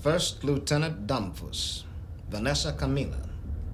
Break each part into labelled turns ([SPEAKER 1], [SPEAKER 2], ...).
[SPEAKER 1] First Lieutenant Dumfus, Vanessa Camila,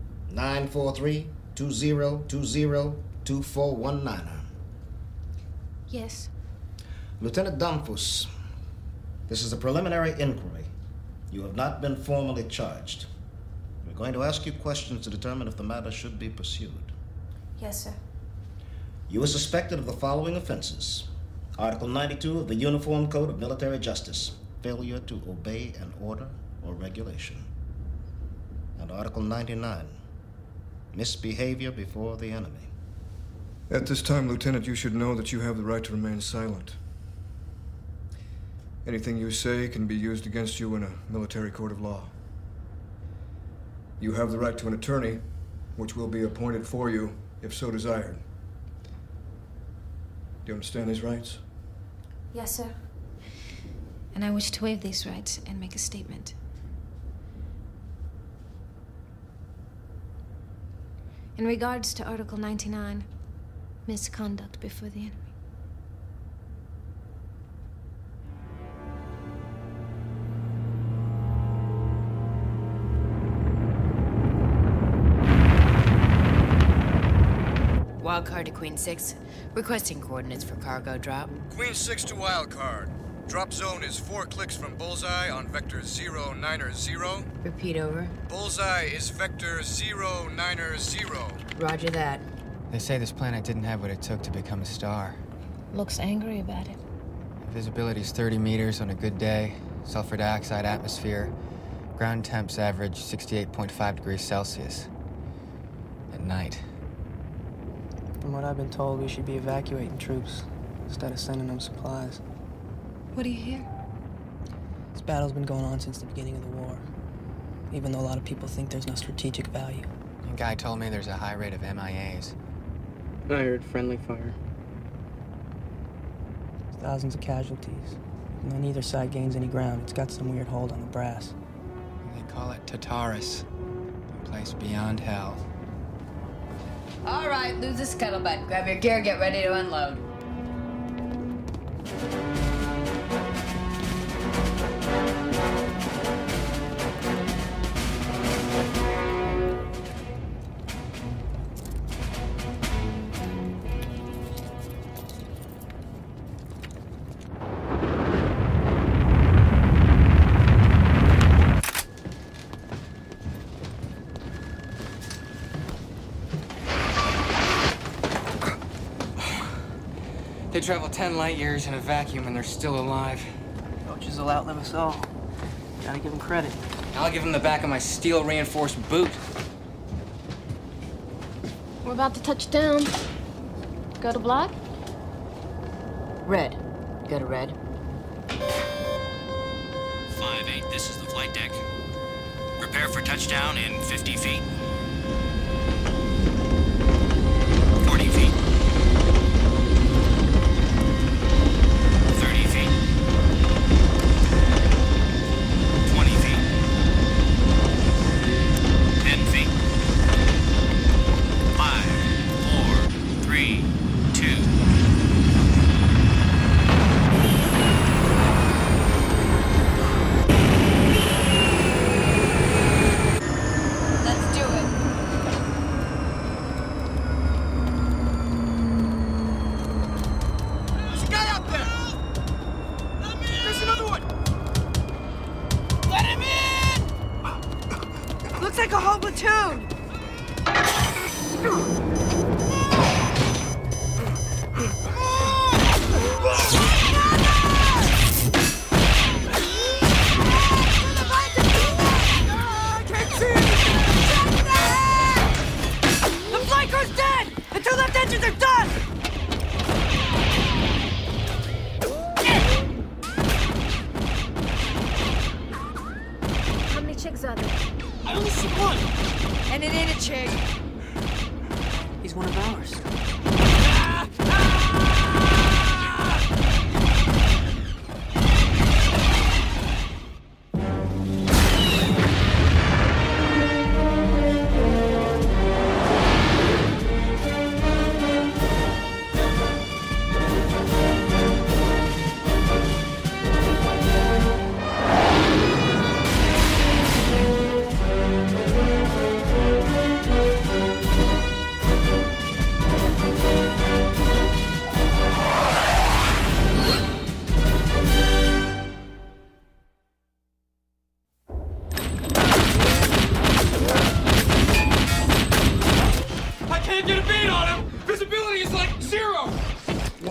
[SPEAKER 1] 943-2020-2419.
[SPEAKER 2] Yes.
[SPEAKER 1] Lieutenant Dumfus, this is a preliminary inquiry. You have not been formally charged. We're going to ask you questions to determine if the matter should be pursued.
[SPEAKER 2] Yes, sir.
[SPEAKER 1] You are suspected of the following offenses. Article 92 of the Uniform Code of Military Justice, failure to obey an order or regulation. And Article 99, misbehavior before the enemy.
[SPEAKER 3] At this time, Lieutenant, you should know that you have the right to remain silent. Anything you say can be used against you in a military court of law. You have the right to an attorney, which will be appointed for you if so desired. Do you understand these rights?
[SPEAKER 2] Yes, sir. And I wish to waive these rights and make a statement. In regards to Article 99, misconduct before the enemy.
[SPEAKER 4] Wildcard to Queen 6. Requesting coordinates for cargo drop.
[SPEAKER 3] Queen 6 to Wildcard. Drop zone is 4 clicks from Bullseye on vector 090.
[SPEAKER 4] Repeat over.
[SPEAKER 3] Bullseye is vector 090.
[SPEAKER 4] Roger that.
[SPEAKER 5] They say this planet didn't have what it took to become a star.
[SPEAKER 2] Looks angry about it.
[SPEAKER 5] Visibility's 30 meters on a good day. Sulfur dioxide atmosphere. Ground temps average 68.5 degrees Celsius. At night.
[SPEAKER 6] From what I've been told, we should be evacuating troops instead of sending them supplies.
[SPEAKER 2] What do you hear?
[SPEAKER 6] This battle's been going on since the beginning of the war, even though a lot of people think there's no strategic value.
[SPEAKER 5] A guy told me there's a high rate of MIAs.
[SPEAKER 6] I heard friendly fire. There's thousands of casualties. And when neither side gains any ground, it's got some weird hold on the brass.
[SPEAKER 5] They call it Tartarus, a place beyond hell.
[SPEAKER 4] All right, lose the scuttlebutt. Grab your gear, get ready to unload.
[SPEAKER 5] They travel 10 light years in a vacuum and they're still alive.
[SPEAKER 6] Coaches will outlive us all. Gotta give them credit.
[SPEAKER 5] I'll give them the back of my steel-reinforced boot.
[SPEAKER 2] We're about to touch down. Go to black?
[SPEAKER 4] Red. Go to red.
[SPEAKER 7] 5-8, this is the flight deck. Prepare for touchdown in 50 feet. 40 feet. 30 feet. 20 feet. 10 feet. 5, 4, 3, 2.
[SPEAKER 4] Let's do it.
[SPEAKER 8] There's a guy out there! There's another one! Let him in!
[SPEAKER 6] Looks like a whole platoon!
[SPEAKER 8] The flanker's dead! The two left engines are done!
[SPEAKER 2] How many chicks are there?
[SPEAKER 8] I only see one!
[SPEAKER 6] And it ain't a chick. He's one of ours.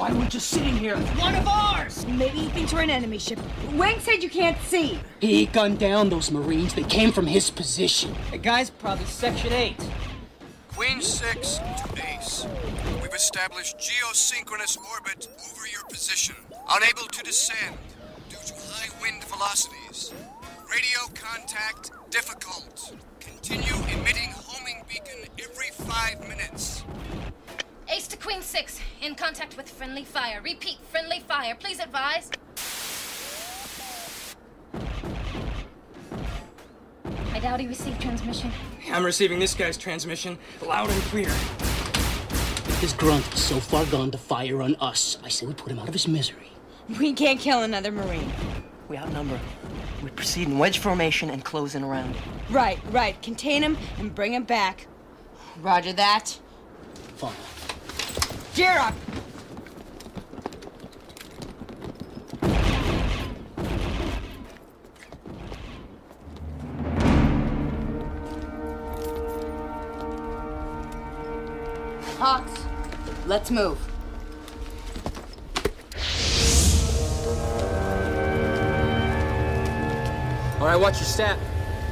[SPEAKER 9] Why are we just sitting here? It's one of ours!
[SPEAKER 10] Maybe he thinks we're an enemy ship. Wang said you can't see.
[SPEAKER 9] He gunned down those Marines. They came from his position.
[SPEAKER 6] The guy's probably Section 8.
[SPEAKER 3] Queen 6 to base. We've established geosynchronous orbit over your position. Unable to descend due to high wind velocities. Radio contact difficult. Continue emitting homing beacon every 5 minutes.
[SPEAKER 2] Ace to Queen 6, in contact with friendly fire. Repeat, friendly fire. Please advise. I doubt he received transmission.
[SPEAKER 6] I'm receiving this guy's transmission, loud and clear.
[SPEAKER 9] His grunt is so far gone to fire on us. I say we put him out of his misery.
[SPEAKER 10] We can't kill another Marine.
[SPEAKER 6] We outnumber him. We proceed in wedge formation and close in around him.
[SPEAKER 10] Right. Contain him and bring him back.
[SPEAKER 4] Roger that.
[SPEAKER 9] Fine.
[SPEAKER 10] Gear up!
[SPEAKER 4] Hawks, let's move.
[SPEAKER 6] All right, watch your step.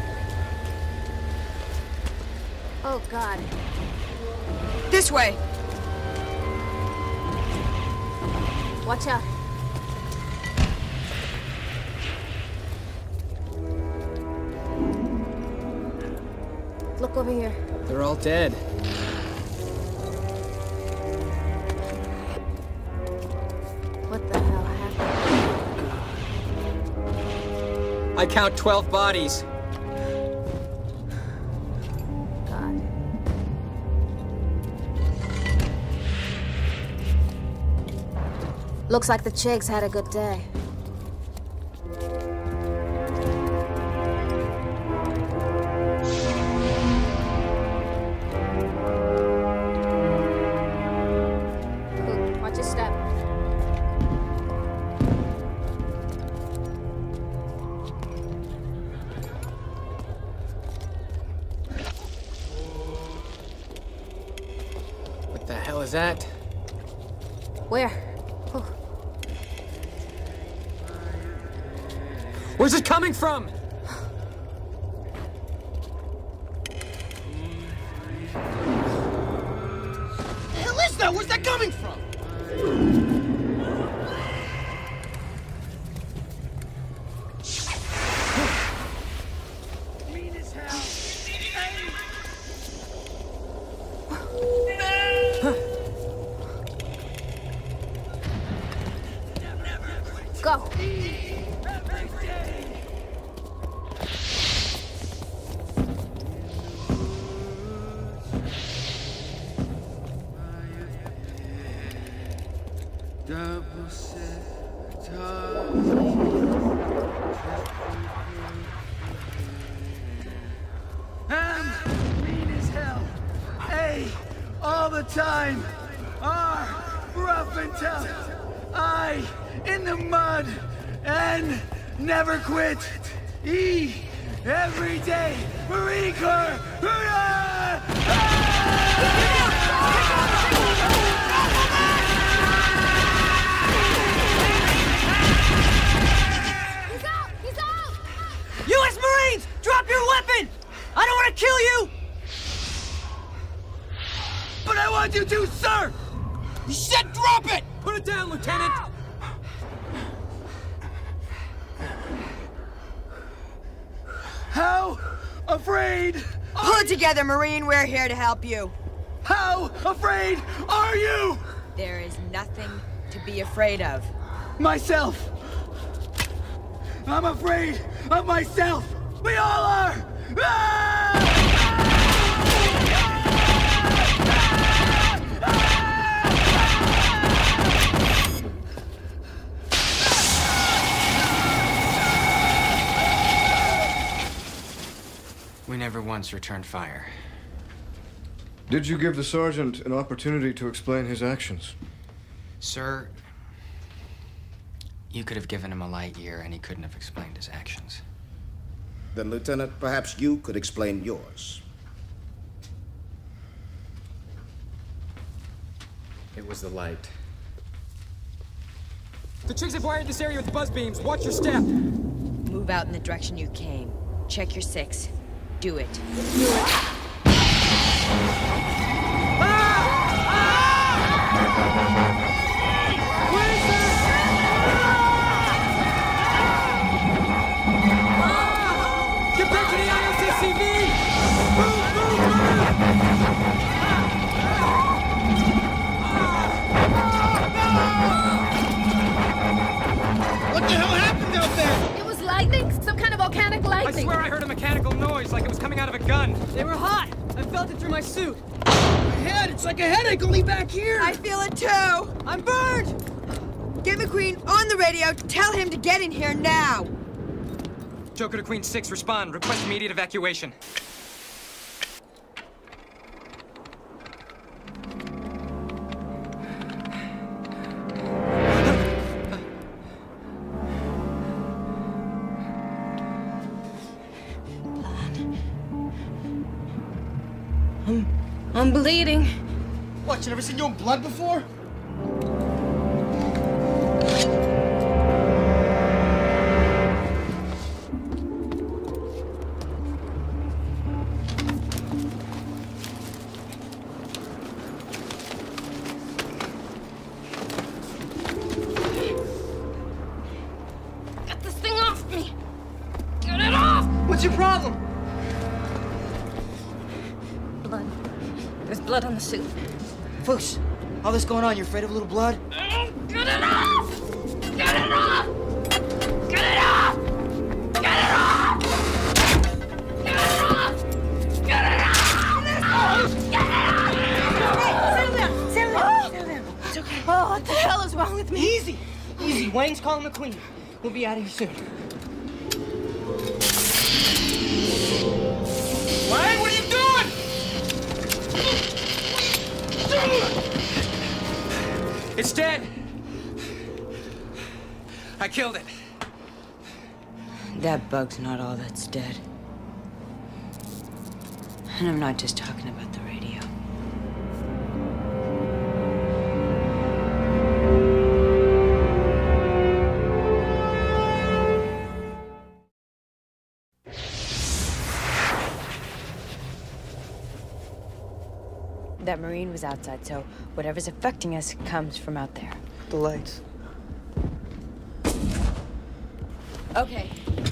[SPEAKER 2] Oh, God.
[SPEAKER 10] This way!
[SPEAKER 2] Watch out. Look over here.
[SPEAKER 6] They're all dead.
[SPEAKER 2] What the hell happened?
[SPEAKER 6] I count 12 bodies.
[SPEAKER 2] God. Looks like the Chigs had a good day. Ooh, watch your step.
[SPEAKER 6] What the hell is that?
[SPEAKER 2] Where?
[SPEAKER 6] Where's it coming from?
[SPEAKER 8] The hell is that? Where's that coming from?
[SPEAKER 2] Go.
[SPEAKER 8] Mean as hell. A, all the time. R, rough and tough. I, in the mud. N, never quit. E, every day. Marine Corps. Hurrah!
[SPEAKER 2] He's out!
[SPEAKER 6] U.S. Marines, drop your weapon! I don't want to kill you!
[SPEAKER 8] But I want you to, sir! You said drop it!
[SPEAKER 6] Put it down, Lieutenant!
[SPEAKER 8] How afraid?
[SPEAKER 10] Pull it together, Marine. We're here to help you.
[SPEAKER 8] How afraid are you?
[SPEAKER 10] There is nothing to be afraid of.
[SPEAKER 8] Myself. I'm afraid of myself. We all are.
[SPEAKER 5] We never once returned fire.
[SPEAKER 3] Did you give the sergeant an opportunity to explain his actions?
[SPEAKER 5] Sir, you could have given him a light year and he couldn't have explained his actions.
[SPEAKER 1] Then, Lieutenant, perhaps you could explain yours.
[SPEAKER 5] It was the light.
[SPEAKER 11] The Chigs have wired this area with buzz beams. Watch your step.
[SPEAKER 10] Move out in the direction you came. Check your 6. Do it.
[SPEAKER 11] Get back to the ILCCV!
[SPEAKER 8] What the hell happened out there?
[SPEAKER 2] It was lightning. Some kind of volcanic
[SPEAKER 11] I
[SPEAKER 2] lightning.
[SPEAKER 11] swear I heard a mechanical noise like it was coming out of a gun.
[SPEAKER 6] They were hot. I felt it through my suit.
[SPEAKER 8] My head, it's like a headache only back here.
[SPEAKER 10] I feel it too.
[SPEAKER 6] I'm burned!
[SPEAKER 10] Get McQueen on the radio. Tell him to get in here now.
[SPEAKER 11] Joker to Queen 6, respond. Request immediate evacuation.
[SPEAKER 2] I'm bleeding.
[SPEAKER 8] What, you never seen your own blood before?
[SPEAKER 2] Get this thing off me. Get it off.
[SPEAKER 6] What's your problem?
[SPEAKER 2] Blood. There's blood on the suit.
[SPEAKER 6] Fuchs, all this going on, you're afraid of a little blood?
[SPEAKER 2] Get it off! Get it off! Get it off! Get it off! Get it off! Get it off! Get it off!
[SPEAKER 10] Settle down. Settle down. It's okay.
[SPEAKER 2] Oh, what the hell is wrong with me?
[SPEAKER 6] Easy. Easy. Wayne's calling the Queen. We'll be out of here soon.
[SPEAKER 8] Wayne, what are you doing?
[SPEAKER 11] It's dead. I killed it.
[SPEAKER 10] That bug's not all that's dead. And I'm not just talking about the radio. That Marine was outside, so whatever's affecting us comes from out there.
[SPEAKER 6] The lights.
[SPEAKER 10] Okay.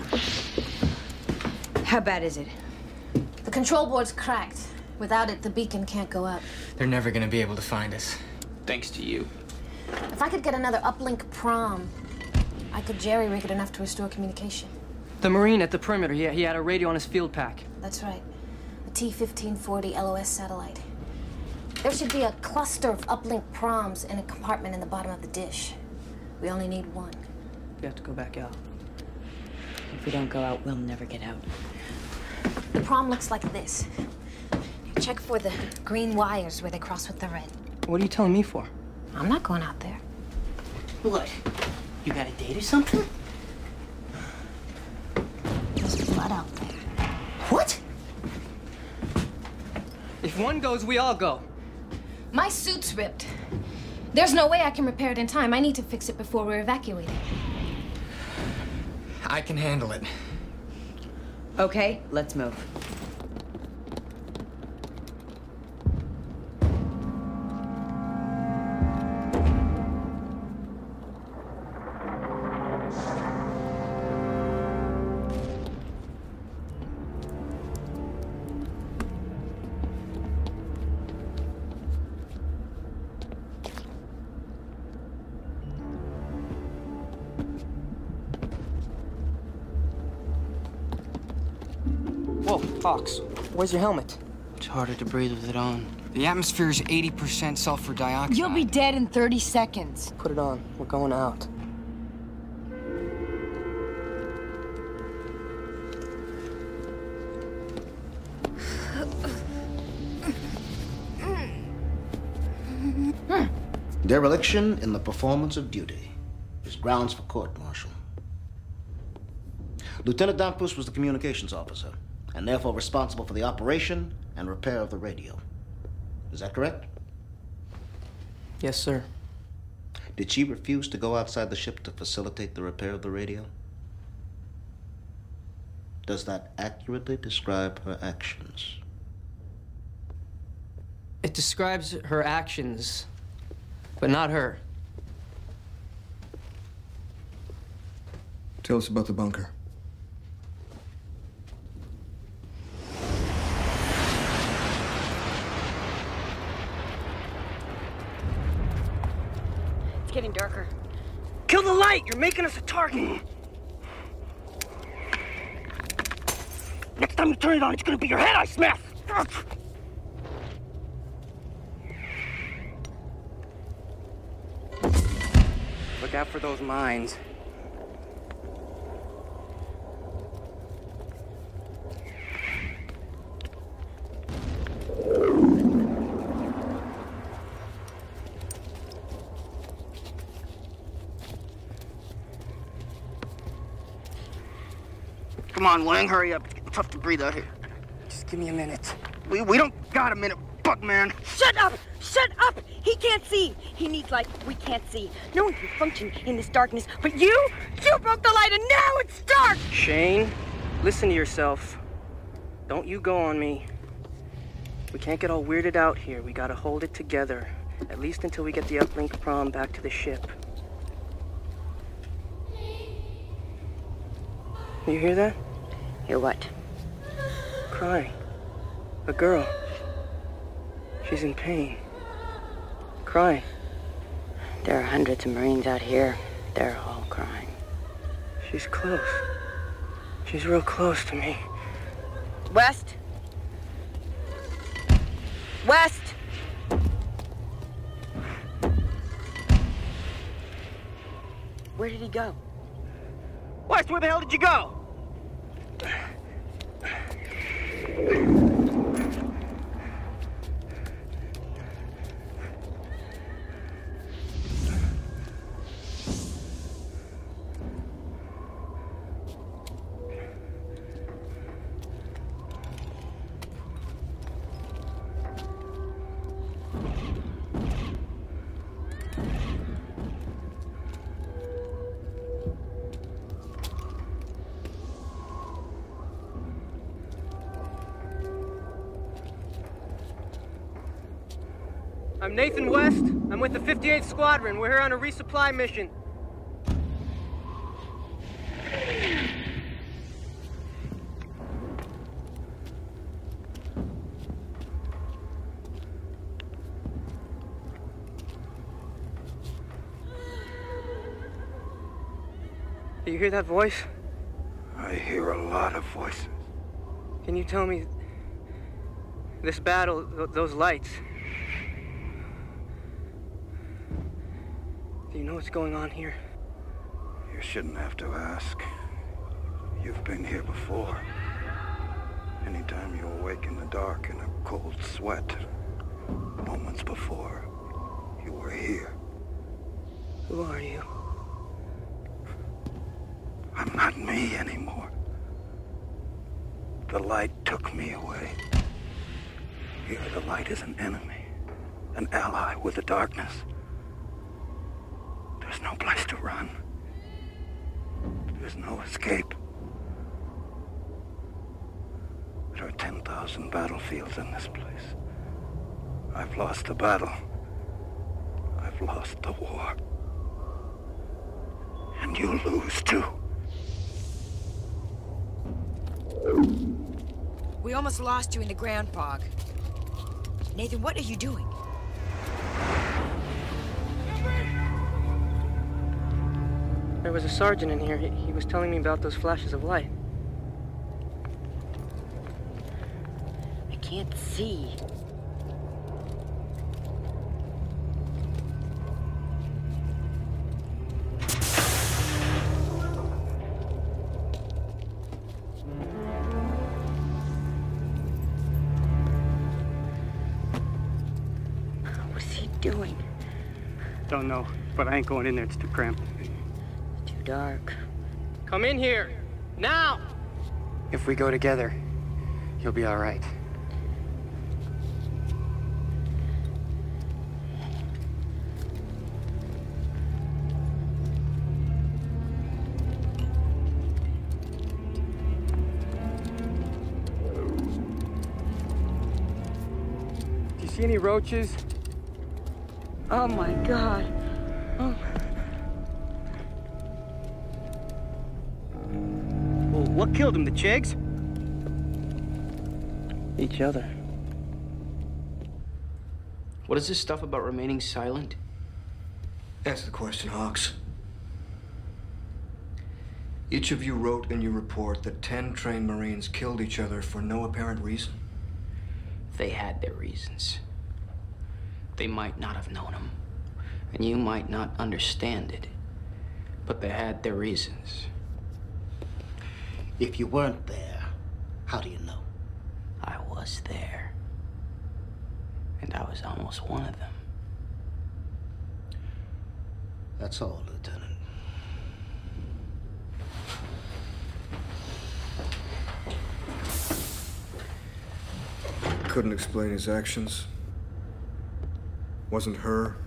[SPEAKER 10] How bad is it?
[SPEAKER 2] The control board's cracked. Without it, the beacon can't go up.
[SPEAKER 5] They're never gonna be able to find us.
[SPEAKER 11] Thanks to you.
[SPEAKER 2] If I could get another uplink prom, I could jerry-rig it enough to restore communication.
[SPEAKER 6] The Marine at the perimeter, yeah, he had a radio on his field pack.
[SPEAKER 2] That's right. A T-1540 LOS satellite. There should be a cluster of uplink proms in a compartment in the bottom of the dish. We only need one.
[SPEAKER 6] We have to go back out.
[SPEAKER 10] If we don't go out, we'll never get out.
[SPEAKER 2] The prom looks like this. Check for the green wires where they cross with the red.
[SPEAKER 6] What are you telling me for?
[SPEAKER 2] I'm not going out there.
[SPEAKER 9] What? You got a date or something?
[SPEAKER 2] There's blood out there.
[SPEAKER 6] What? If one goes, we all go.
[SPEAKER 2] My suit's ripped. There's no way I can repair it in time. I need to fix it before we're evacuating.
[SPEAKER 5] I can handle it.
[SPEAKER 10] Okay, let's move.
[SPEAKER 6] Whoa, Fox, where's your helmet?
[SPEAKER 5] It's harder to breathe with it on. The atmosphere is 80% sulfur dioxide.
[SPEAKER 10] You'll be dead in 30 seconds.
[SPEAKER 6] Put it on. We're going out.
[SPEAKER 1] Dereliction in the performance of duty is grounds for court-martial. Lieutenant Dampus was the communications officer, and therefore responsible for the operation and repair of the radio. Is that correct?
[SPEAKER 6] Yes, sir.
[SPEAKER 1] Did she refuse to go outside the ship to facilitate the repair of the radio? Does that accurately describe her actions?
[SPEAKER 6] It describes her actions, but not her.
[SPEAKER 5] Tell us about the bunker.
[SPEAKER 10] It's getting darker.
[SPEAKER 6] Kill the light! You're making us a target!
[SPEAKER 9] Next time you turn it on, it's gonna be your head I smash!
[SPEAKER 11] Look out for those mines.
[SPEAKER 9] Come on, Lang, hurry up. It's tough to breathe out here.
[SPEAKER 11] Just give me a minute.
[SPEAKER 9] We don't got a minute, Bugman.
[SPEAKER 10] Shut up! Shut up! He can't see. He needs light. We can't see. No one can function in this darkness. But you broke the light, and now it's dark.
[SPEAKER 11] Shane, listen to yourself. Don't you go on me. We can't get all weirded out here. We gotta hold it together. At least until we get the uplink prom back to the ship. You hear that?
[SPEAKER 10] Hear what?
[SPEAKER 11] Crying. A girl. She's in pain. Crying.
[SPEAKER 10] There are hundreds of Marines out here. They're all crying.
[SPEAKER 11] She's close. She's real close to me.
[SPEAKER 10] West? West! Where did he go?
[SPEAKER 9] West, where the hell did you go?
[SPEAKER 11] I'm Nathan West. I'm with the 58th Squadron. We're here on a resupply mission. Do you hear that voice?
[SPEAKER 12] I hear a lot of voices.
[SPEAKER 11] Can you tell me this battle, those lights? Do you know what's going on here?
[SPEAKER 12] You shouldn't have to ask. You've been here before. Anytime you awake in the dark in a cold sweat, moments before, you were here.
[SPEAKER 11] Who are you?
[SPEAKER 12] I'm not me anymore. The light took me away. Here, the light is an enemy, an ally with the darkness. There's no place to run. There's no escape. There are 10,000 battlefields in this place. I've lost the battle. I've lost the war. And you'll lose too.
[SPEAKER 13] We almost lost you in the ground fog. Nathan, what are you doing?
[SPEAKER 11] There was a sergeant in here. He was telling me about those flashes of light.
[SPEAKER 10] I can't see. What's he doing?
[SPEAKER 11] Don't know, but I ain't going in there. It's too cramped.
[SPEAKER 10] Too dark.
[SPEAKER 11] Come in here, now! If we go together, you'll be all right. see any roaches?
[SPEAKER 10] Oh my God. Oh.
[SPEAKER 11] Well, what killed him, the Chigs? Each other.
[SPEAKER 9] What is this stuff about remaining silent?
[SPEAKER 3] Answer the question, Hawks. Each of you wrote in your report that 10 trained Marines killed each other for no apparent reason.
[SPEAKER 9] They had their reasons. They might not have known them, and you might not understand it, but they had their reasons.
[SPEAKER 1] If you weren't there, how do you know?
[SPEAKER 9] I was there, and I was almost one of them.
[SPEAKER 1] That's all, Lieutenant.
[SPEAKER 3] Couldn't explain his actions. Wasn't her.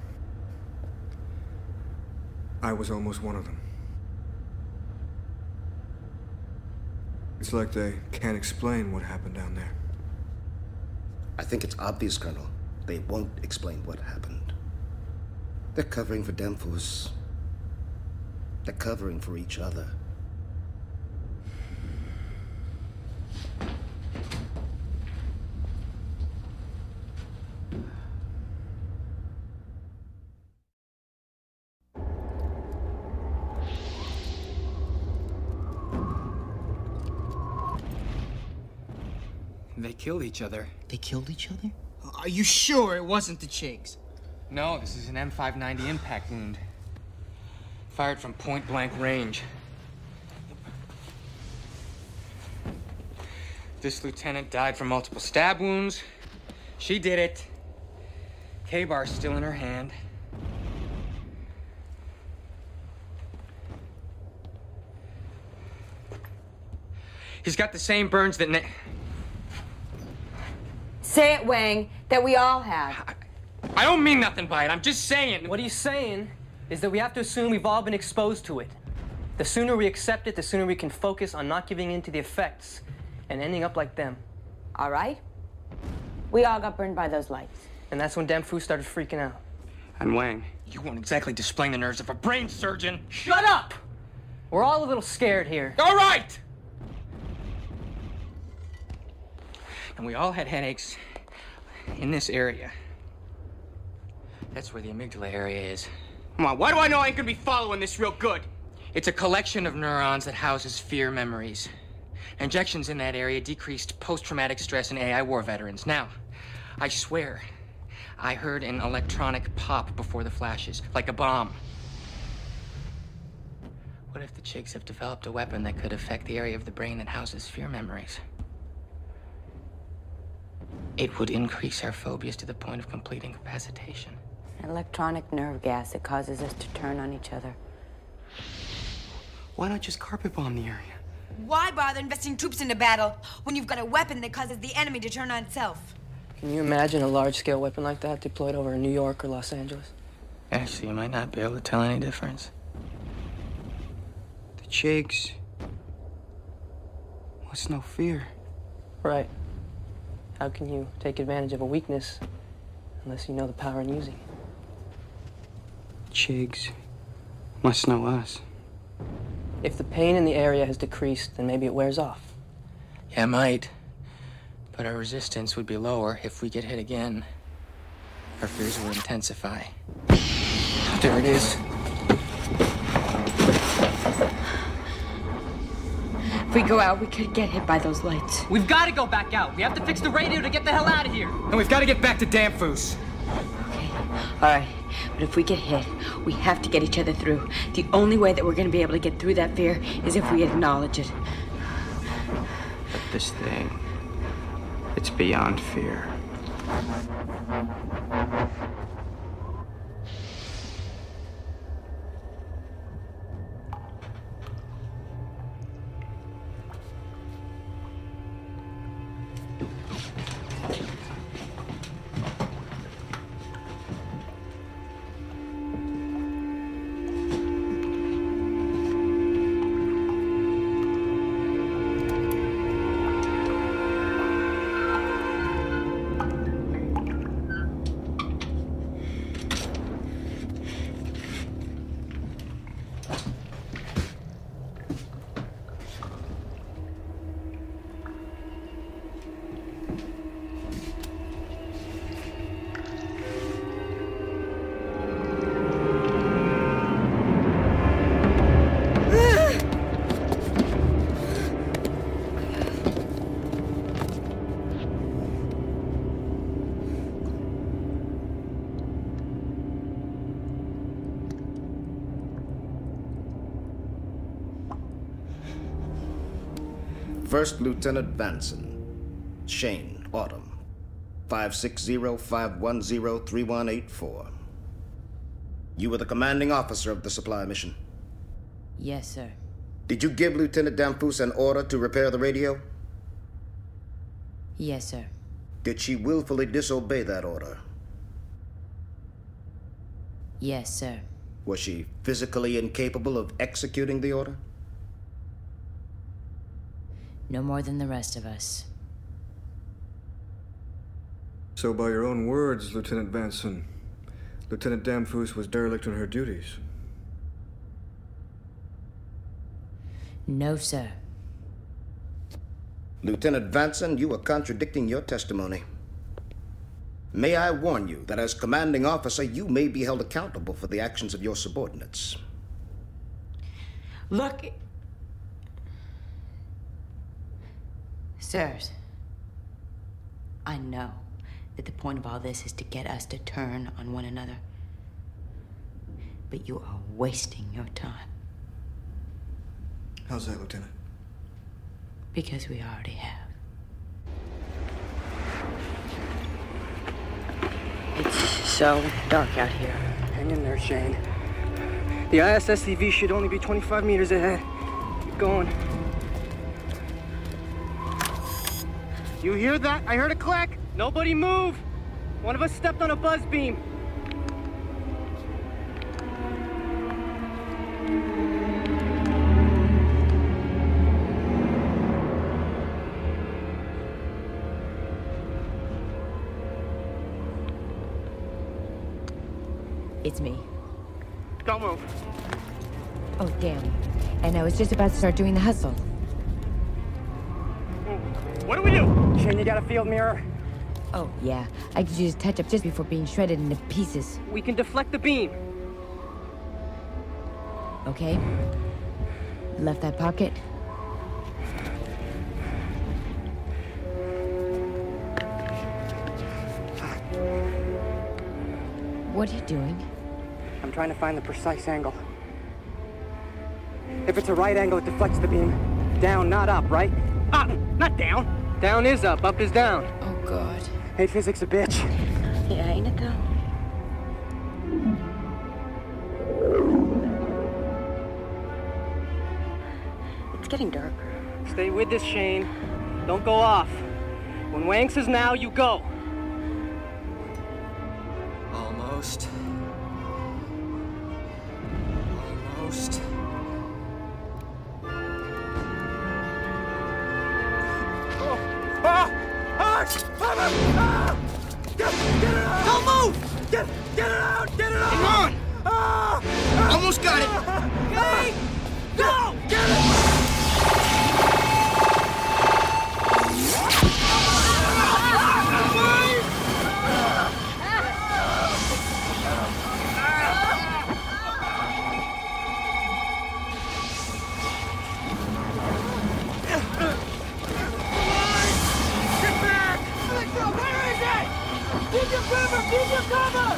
[SPEAKER 3] I was almost one of them. It's like they can't explain what happened down there.
[SPEAKER 1] I think it's obvious, Colonel. They won't explain what happened. They're covering for Demphus. They're covering for each other.
[SPEAKER 5] They killed each other.
[SPEAKER 1] They killed each other?
[SPEAKER 5] Are you sure it wasn't the Chigs? No, this is an M590 impact wound. Fired from point-blank range. This lieutenant died from multiple stab wounds. She did it. K-bar's still in her hand. He's got the same burns that
[SPEAKER 13] Say it, Wang, that we all have.
[SPEAKER 5] I don't mean nothing by it. I'm just saying.
[SPEAKER 6] What he's saying is that we have to assume we've all been exposed to it. The sooner we accept it, the sooner we can focus on not giving in to the effects and ending up like them.
[SPEAKER 13] All right? We all got burned by those lights.
[SPEAKER 6] And that's when Demphus started freaking out.
[SPEAKER 5] And Wang, you won't exactly display the nerves of a brain surgeon.
[SPEAKER 6] Shut up! We're all a little scared here.
[SPEAKER 5] All right! And we all had headaches in this area. That's where the amygdala area is. Come on, why do I know I ain't gonna be following this real good? It's a collection of neurons that houses fear memories. Injections in that area decreased post-traumatic stress in AI war veterans. Now, I swear, I heard an electronic pop before the flashes, like a bomb. What if the Chigs have developed a weapon that could affect the area of the brain that houses fear memories? It would increase our phobias to the point of complete incapacitation.
[SPEAKER 13] Electronic nerve gas that causes us to turn on each other.
[SPEAKER 5] Why not just carpet bomb the area?
[SPEAKER 13] Why bother investing troops into battle when you've got a weapon that causes the enemy to turn on itself?
[SPEAKER 6] Can you imagine a large-scale weapon like that deployed over New York or Los Angeles?
[SPEAKER 5] Actually, you might not be able to tell any difference. The Chigs. What's no fear?
[SPEAKER 6] Right. How can you take advantage of a weakness unless you know the power in using it?
[SPEAKER 5] Chigs must know us.
[SPEAKER 6] If the pain in the area has decreased, then maybe it wears off.
[SPEAKER 5] Yeah, it might. But our resistance would be lower if we get hit again. Our fears will intensify. There it is.
[SPEAKER 13] If we go out, we could get hit by those lights.
[SPEAKER 6] We've got to go back out. We have to fix the radio to get the hell out of here.
[SPEAKER 5] And we've got to get back to Demphus.
[SPEAKER 13] Okay, all right. But if we get hit, we have to get each other through. The only way that we're going to be able to get through that fear is if we acknowledge it.
[SPEAKER 5] But this thing, it's beyond fear.
[SPEAKER 1] First Lieutenant Vanson. Shane, Autumn. 560-510-3184. You were the commanding officer of the supply mission.
[SPEAKER 13] Yes, sir.
[SPEAKER 1] Did you give Lieutenant Danfus an order to repair the radio?
[SPEAKER 13] Yes, sir.
[SPEAKER 1] Did she willfully disobey that order?
[SPEAKER 13] Yes, sir.
[SPEAKER 1] Was she physically incapable of executing the order?
[SPEAKER 13] No more than the rest of us.
[SPEAKER 12] So by your own words, Lieutenant Vanson, Lieutenant Danfus was derelict in her duties.
[SPEAKER 13] No, sir.
[SPEAKER 1] Lieutenant Vanson, you are contradicting your testimony. May I warn you that as commanding officer, you may be held accountable for the actions of your subordinates.
[SPEAKER 13] Look... Sirs, I know that the point of all this is to get us to turn on one another. But you are wasting your time.
[SPEAKER 12] How's that, Lieutenant?
[SPEAKER 13] Because we already have. It's so dark out here.
[SPEAKER 11] Hang in there, Shane. The ISSCV should only be 25 meters ahead. Keep going. You hear that? I heard a click. Nobody move. One of us stepped on a buzz beam.
[SPEAKER 13] It's me.
[SPEAKER 11] Don't move.
[SPEAKER 13] Oh, damn. And I was just about to start doing the hustle.
[SPEAKER 11] What do we do? Shane, you got a field mirror?
[SPEAKER 13] Oh, yeah. I could use touch-up just before being shredded into pieces.
[SPEAKER 11] We can deflect the beam.
[SPEAKER 13] Okay. Left that pocket. What are you doing?
[SPEAKER 11] I'm trying to find the precise angle. If it's a right angle, it deflects the beam. Down, not up, right? Not down. Down is up is down.
[SPEAKER 13] Oh, God.
[SPEAKER 11] Hey, physics a bitch.
[SPEAKER 13] Yeah, ain't it though?
[SPEAKER 10] It's getting darker.
[SPEAKER 11] Stay with this, Shane. Don't go off. When Wang says now, you go.
[SPEAKER 5] Almost. Almost.
[SPEAKER 8] Get it out! Don't move! Get it out! Get it out!
[SPEAKER 5] Come on! Almost got it!
[SPEAKER 8] Hey! Go! Get it! Keep your cover! Keep your cover!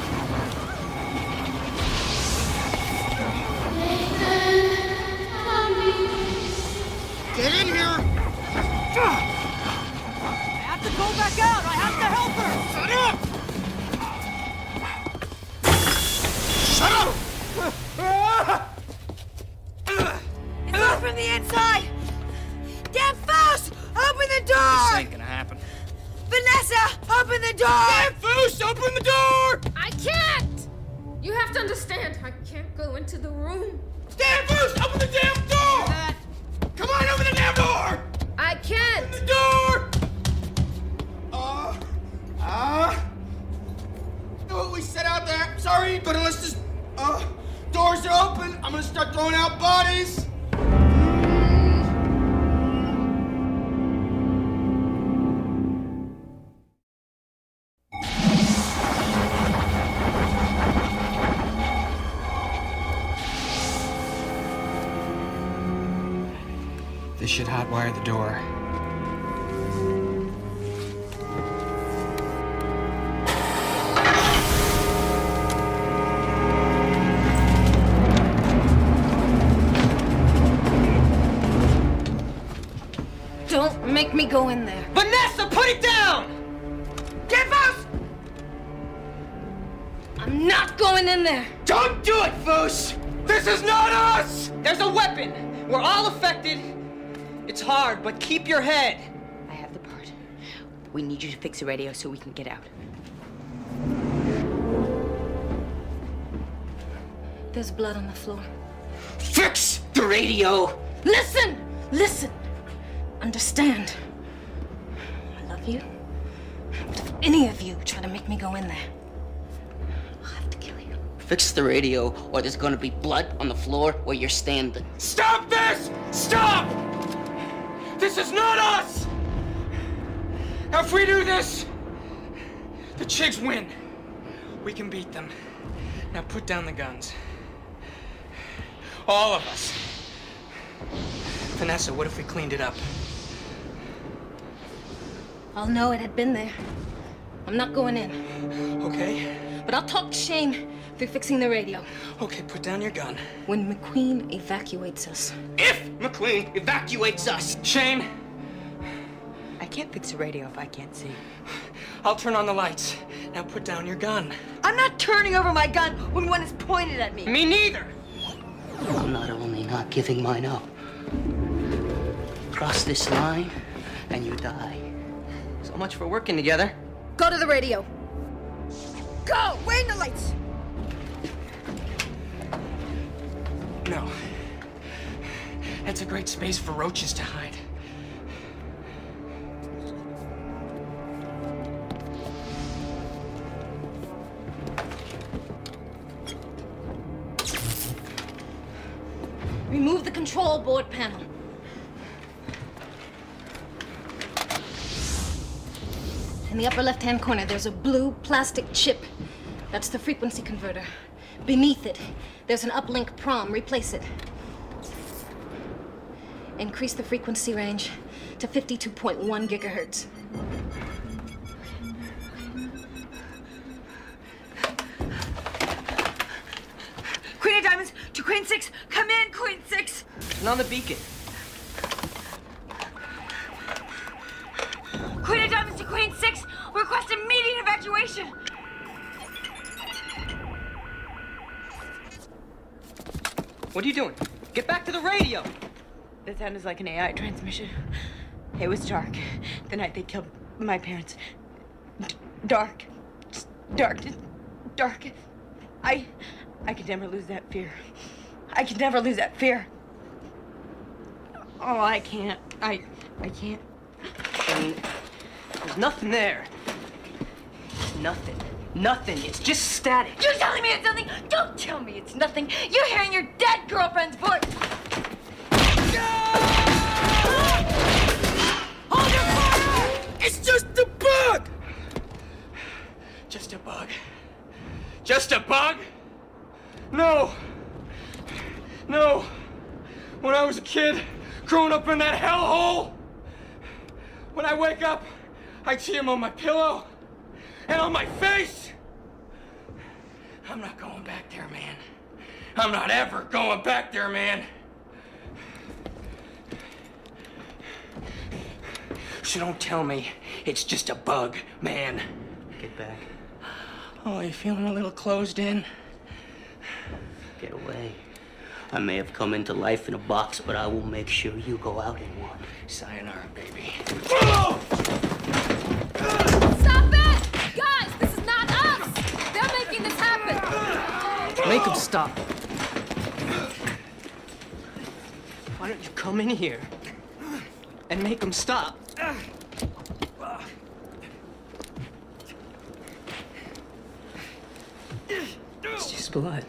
[SPEAKER 5] Get in here!
[SPEAKER 8] I have to go back out! I have to help her!
[SPEAKER 5] Shut up!
[SPEAKER 8] Shut up! It's not from the inside! Danfus! Open the door!
[SPEAKER 5] This ain't gonna happen.
[SPEAKER 8] Vanessa! Open the door!
[SPEAKER 5] Danfus! Open the door!
[SPEAKER 14] I can't! You have to understand, I can't go into the room.
[SPEAKER 5] Danfus! Open the damn door! Come on, open the damn door!
[SPEAKER 14] I can't!
[SPEAKER 5] Open the door! What we said out there, sorry, but unless this, doors are open, I'm gonna start throwing out bodies. This should hotwire the door.
[SPEAKER 14] Don't me go in there.
[SPEAKER 5] Vanessa, put it down!
[SPEAKER 14] Get Foos! I'm not going in there.
[SPEAKER 5] Don't do it, Foos! This is not us! There's a weapon. We're all affected. It's hard, but keep your head.
[SPEAKER 13] I have the part. We need you to fix the radio so we can get out.
[SPEAKER 14] There's blood on the floor.
[SPEAKER 5] Fix the radio!
[SPEAKER 14] Listen! Listen! Understand. I love you. But if any of you try to make me go in there, I'll have to kill you.
[SPEAKER 9] Fix the radio, or there's gonna be blood on the floor where you're standing.
[SPEAKER 5] Stop this! Stop! This is not us! Now, if we do this, the Chigs win. We can beat them. Now put down the guns. All of us. Vanessa, what if we cleaned it up?
[SPEAKER 14] I'll know it had been there. I'm not going in.
[SPEAKER 5] Okay.
[SPEAKER 14] But I'll talk to Shane through fixing the radio.
[SPEAKER 5] Okay, put down your gun.
[SPEAKER 14] When McQueen evacuates us.
[SPEAKER 9] If McQueen evacuates us!
[SPEAKER 5] Shane!
[SPEAKER 13] I can't fix the radio if I can't see.
[SPEAKER 5] I'll turn on the lights. Now put down your gun.
[SPEAKER 10] I'm not turning over my gun when one is pointed at me.
[SPEAKER 5] Me neither!
[SPEAKER 9] I'm not only not giving mine up. Cross this line, and you die.
[SPEAKER 5] So much for working together.
[SPEAKER 14] Go to the radio.
[SPEAKER 10] Go! Wait in the lights!
[SPEAKER 5] No. That's a great space for roaches to hide.
[SPEAKER 14] Remove the control board panel. In the upper left-hand corner, there's a blue plastic chip. That's the frequency converter. Beneath it, there's an uplink prom. Replace it. Increase the frequency range to 52.1 gigahertz.
[SPEAKER 10] Queen of Diamonds to Queen 6. Come in, Queen 6.
[SPEAKER 5] Turn on the beacon.
[SPEAKER 10] Queen of Diamonds to Queen 6. Request immediate evacuation.
[SPEAKER 5] What are you doing? Get back to the radio!
[SPEAKER 13] That sounded like an AI transmission. It was dark. The night they killed my parents. Dark. Just dark. Dark. I could never lose that fear. I could never lose that fear. Oh, I can't. I can't.
[SPEAKER 5] There's nothing there. Nothing. Nothing. It's just static.
[SPEAKER 10] You're telling me it's nothing? Don't tell me it's nothing. You're hearing your dead girlfriend's voice. Hold your fire!
[SPEAKER 5] It's just a bug! Just a bug. Just a bug? No. No. When I was a kid, growing up in that hellhole, when I wake up, I'd see him on my pillow and on my face. I'm not going back there, man. I'm not ever going back there, man. So don't tell me it's just a bug, man.
[SPEAKER 9] Get back.
[SPEAKER 5] Oh, you feeling a little closed in?
[SPEAKER 9] Get away. I may have come into life in a box, but I will make sure you go out in one.
[SPEAKER 5] Sayonara, baby.
[SPEAKER 14] Stop it! Guys, this is not us! They're making this happen!
[SPEAKER 5] Make them stop. Why don't you come in here and make them stop? It's just blood.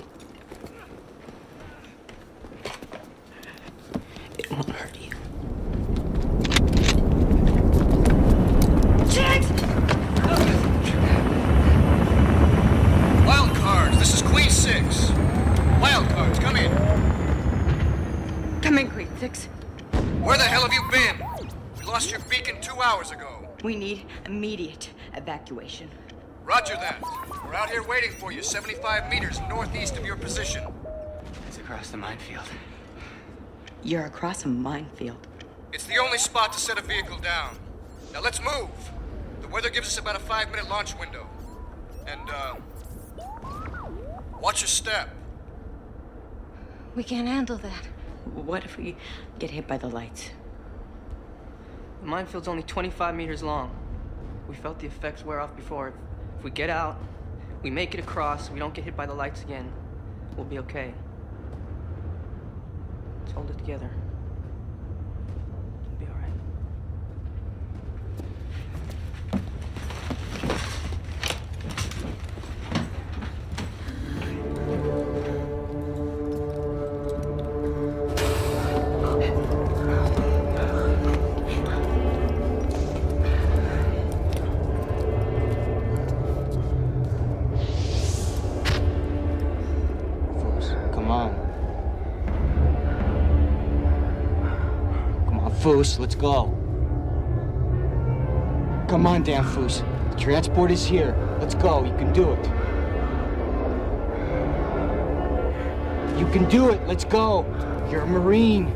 [SPEAKER 5] It won't hurt you.
[SPEAKER 3] Wild cards, this is Queen 6. Wild cards, come in.
[SPEAKER 13] Come in, Queen 6.
[SPEAKER 3] Where the hell have you been? We lost your beacon 2 hours ago.
[SPEAKER 13] We need immediate evacuation.
[SPEAKER 3] Roger that. We're out here waiting for you, 75 meters northeast of your position.
[SPEAKER 5] It's across the minefield.
[SPEAKER 13] You're across a minefield.
[SPEAKER 3] It's the only spot to set a vehicle down. Now let's move. The weather gives us about a 5-minute launch window. And, watch your step.
[SPEAKER 14] We can't handle that.
[SPEAKER 13] What if we get hit by the lights?
[SPEAKER 6] The minefield's only 25 meters long. We felt the effects wear off before. If we get out, we make it across, we don't get hit by the lights again, we'll be okay. Let's hold it together. It'll be all right.
[SPEAKER 5] Foos, let's go. Come on, damn Foos. The transport is here. Let's go. You can do it. You can do it. Let's go. You're a Marine.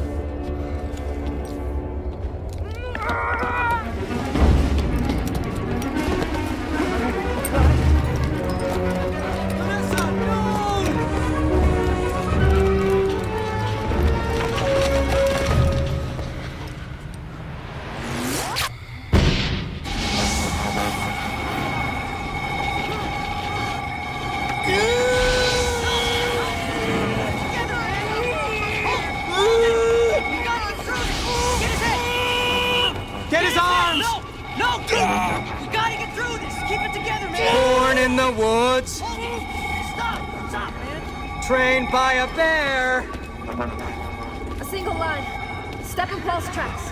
[SPEAKER 5] Trained by a bear!
[SPEAKER 15] A single line. Step and pulse tracks.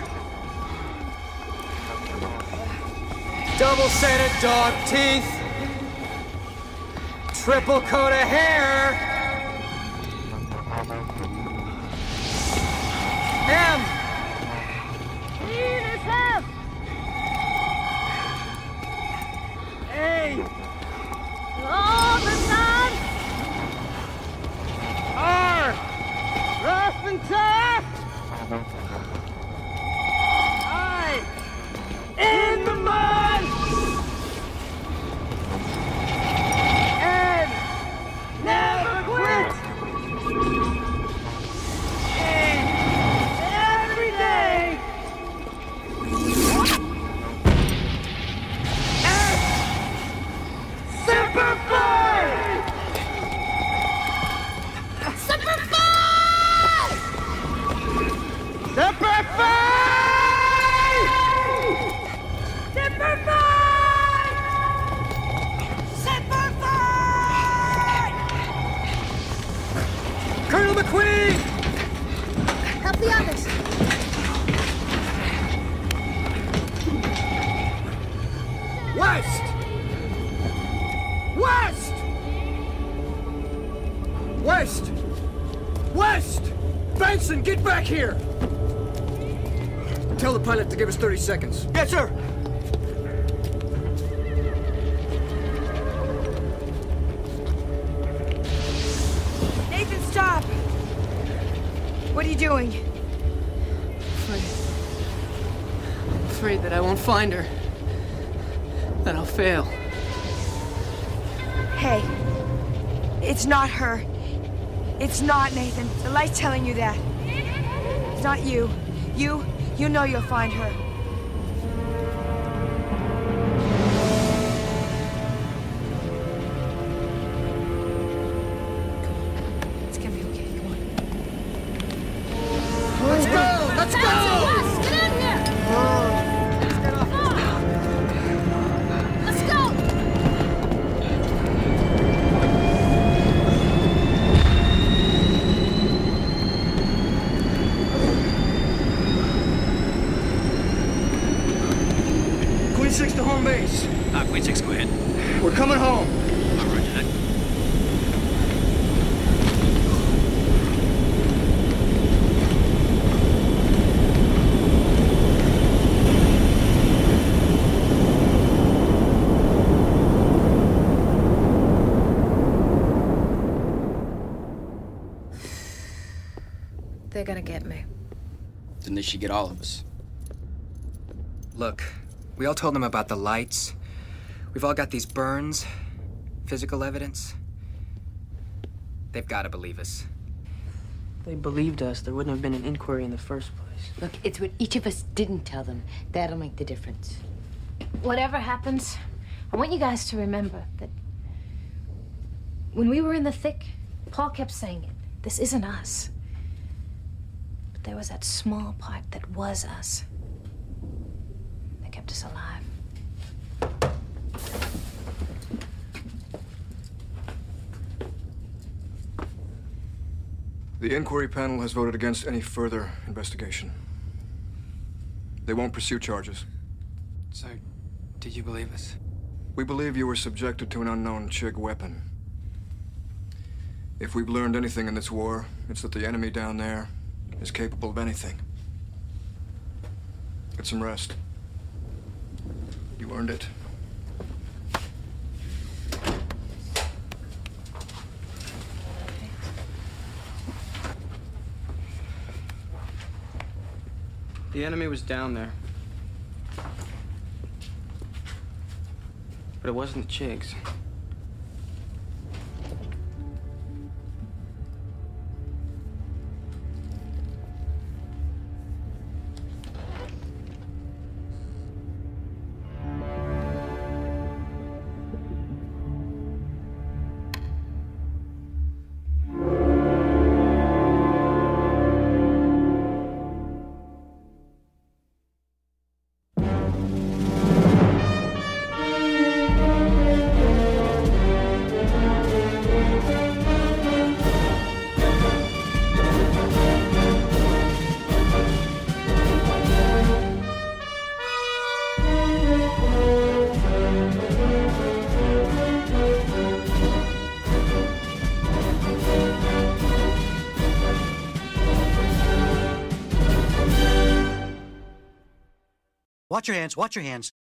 [SPEAKER 5] Double set of dog teeth. Triple coat of hair. M!
[SPEAKER 15] Clean as hell!
[SPEAKER 5] A!
[SPEAKER 15] All the time!
[SPEAKER 5] R! Rough and tough! I! In the mud! And never quit! And every day! S! Semper Fi!
[SPEAKER 15] Semper Fi!
[SPEAKER 5] Semper Fi!
[SPEAKER 15] Semper Fi! Semper Fi!
[SPEAKER 5] Colonel McQueen!
[SPEAKER 15] Help the others.
[SPEAKER 5] West! West! West! West! Benson, get back here! Tell the pilot to give us 30 seconds. Yes, sir!
[SPEAKER 10] Nathan, stop! What are you doing?
[SPEAKER 6] I'm afraid that I won't find her. That I'll fail.
[SPEAKER 10] Hey, it's not her. It's not, Nathan. The light's telling you that. It's not you. You know you'll find her. It's gonna be okay. Come on.
[SPEAKER 5] Let's go! Let's go!
[SPEAKER 15] Wes, get in here! Let's go!
[SPEAKER 5] Queen 6 to home base.
[SPEAKER 7] Queen 6, go ahead.
[SPEAKER 5] We're coming home.
[SPEAKER 7] Roger that.
[SPEAKER 14] They're gonna get me.
[SPEAKER 16] something that should get all of us.
[SPEAKER 5] Look, we all told them about the lights. We've all got these burns, physical evidence. They've got to believe us.
[SPEAKER 6] If they believed us, there wouldn't have been an inquiry in the first place.
[SPEAKER 4] Look, it's what each of us didn't tell them. That'll make the difference.
[SPEAKER 14] Whatever happens, I want you guys to remember that when we were in the thick, Paul kept saying it. This isn't us. But there was that small part that was us. That kept us alive.
[SPEAKER 3] The inquiry panel has voted against any further investigation. They won't pursue charges.
[SPEAKER 5] So, did you believe us?
[SPEAKER 3] We believe you were subjected to an unknown Chig weapon. If we've learned anything in this war, it's that the enemy down there is capable of anything. Get some rest. You earned it.
[SPEAKER 5] The enemy was down there. But it wasn't the Chigs.
[SPEAKER 17] Watch your hands, watch your hands.